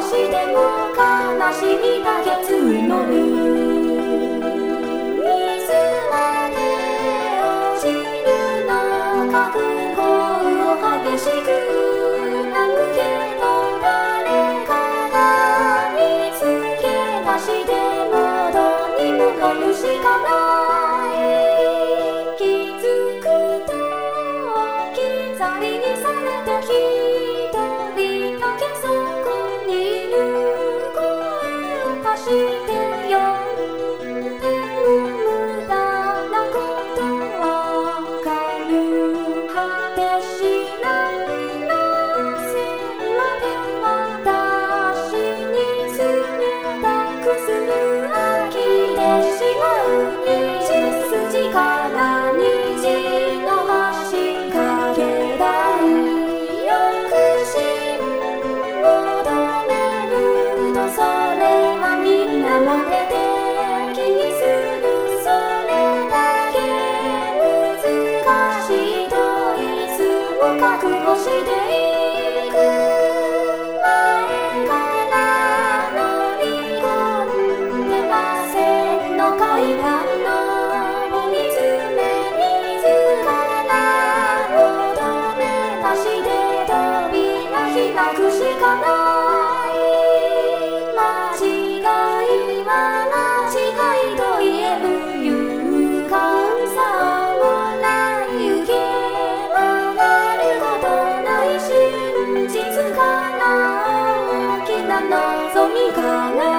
しても悲しみだけ募る。いつまで落ちるのか不幸を激しく泣くけど、誰かが見つけ出してもどうにもなるしかない。気づくと置き去りにされて一人だけそこにいる。声を発して呼んでも無駄なことわかる。果てしないな線まで私に冷たくする。飽きてしまう道筋から虹の橋かけたい。抑止求めるとそれはみんなまでで気にする。それだけ難しいといつも覚悟していく。前から乗り込んでませんの階段の追い詰め自ら求め出して扉開くしかない。間違いは間違いと言える。勇敢さもない受け曲がることない真実から大きな望みかな